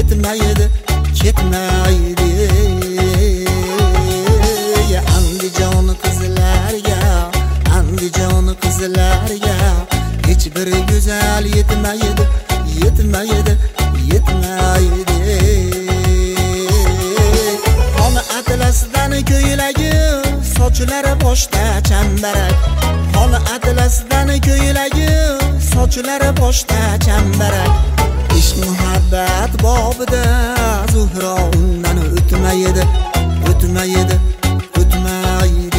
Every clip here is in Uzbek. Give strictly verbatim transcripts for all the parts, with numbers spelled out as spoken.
ketmaydi, ketmaydi. Andijon qizlarga, Andijon qizlarga hech bir go'zal yetmaydi, yetmaydi, yetmaydi. Ona atlasdan ko'ylagi, sochlari boshda chambarak. Ona atlasdan ko'ylagi, sochlari boshda chambarak. Ishq muhabbat bobida Zuhro undan o'tmaydi, o'tmaydi, o'tmaydi.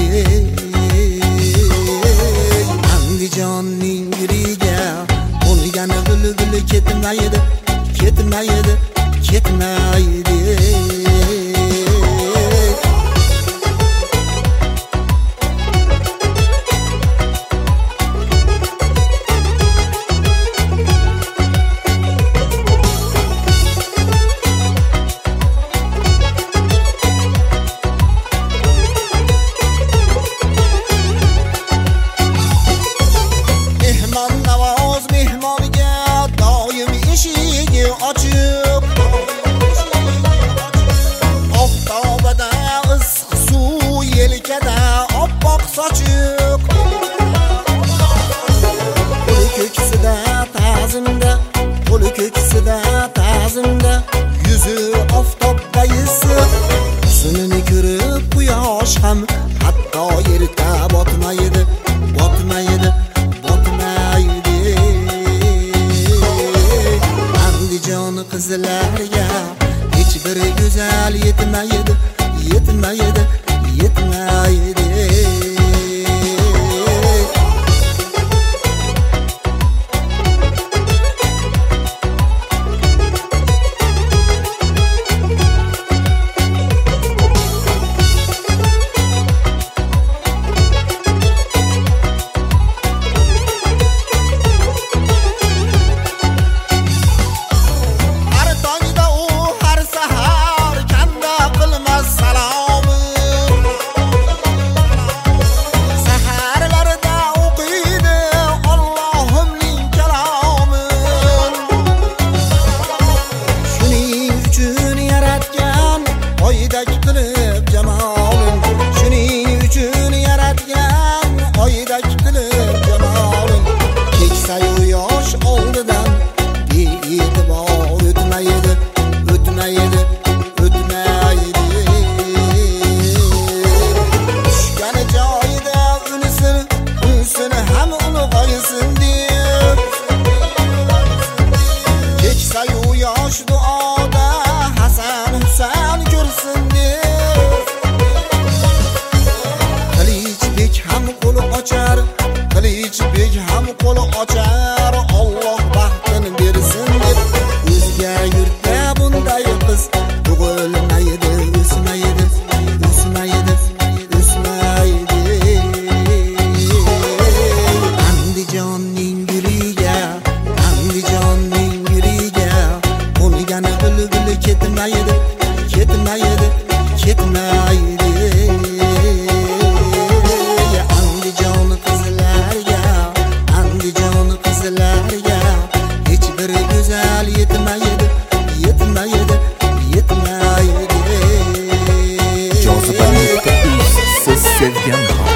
Andijonning yuriga qo'ngan bulbul ketmaydi, ketmaydi, ketmaydi. Oftobada issiq suv, yelkada oppoq sochiq. Qo'li ko'ksida ta'zimda, qo'li ko'ksida ta'zimda, yuzi oftobda issiq. Husnini ko'rib quyosh ham hatto yerga botmaydi, botmaydi, botmaydi. Andijon qizlarga hech bir go'zal yetmaydi, yetmaydi, yetmaydi. Shuning uchun yaratgan oydak qilib jamolin. Keksayu yosh oldidan be'e'tibor o'tmaydi, o'tmaydi, o'tmaydi. Tushgan joyida unisin, unisini ham ulg'aysin deb. Keksayu yosh duoda Hasan Husan ko'rsin deb. Qilichbek ham qo'l ochar, Qilichbek ham qo'l ochar, Alloh baxtini bersin deb. O'zga yurtda bunday qiz tug'ilmaydi, o'smaydi, o'smaydi, o'smaydi. Andijonning guriga, Andijonning guriga qo'ngan bulbul ketmaydi, ketmaydi, ketmaydi. Andijon qizlarga, Andijon qizlarga hech bir go'zal yetmaydi, yetmaydi, yetmaydi. Jozibali siz sevgan